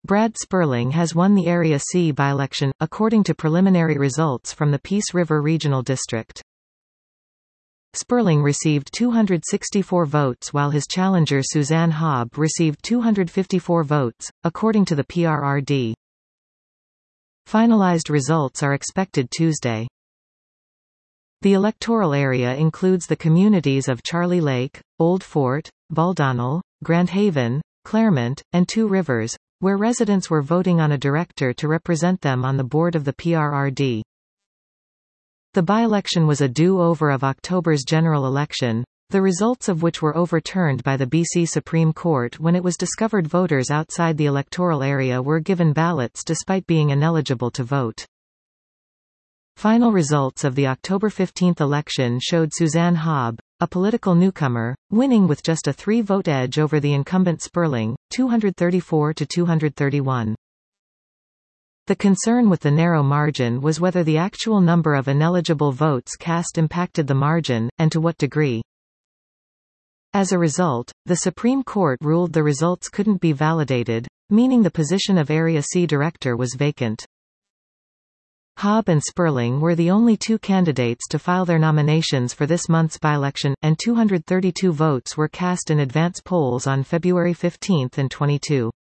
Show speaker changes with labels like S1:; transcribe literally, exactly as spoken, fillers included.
S1: Brad Sperling has won the Area C by-election, according to preliminary results from the Peace River Regional District. Sperling received two hundred sixty-four votes while his challenger Suzanne Hobb received two hundred fifty-four votes, according to the P R R D. Finalized results are expected Tuesday. The electoral area includes the communities of Charlie Lake, Old Fort, Baldonnel, Grand Haven, Claremont, and Two Rivers, where residents were voting on a director to represent them on the board of the P R R D. The by-election was a do-over of October's general election, the results of which were overturned by the B C Supreme Court when it was discovered voters outside the electoral area were given ballots despite being ineligible to vote. Final results of the October fifteenth election showed Suzanne Hobb, a political newcomer, winning with just a three-vote edge over the incumbent Sperling, two hundred thirty-four to two hundred thirty-one. The concern with the narrow margin was whether the actual number of ineligible votes cast impacted the margin, and to what degree. As a result, the Supreme Court ruled the results couldn't be validated, meaning the position of Area C director was vacant. Hobb and Sperling were the only two candidates to file their nominations for this month's by-election, and two hundred thirty-two votes were cast in advance polls on February fifteenth and twenty-second.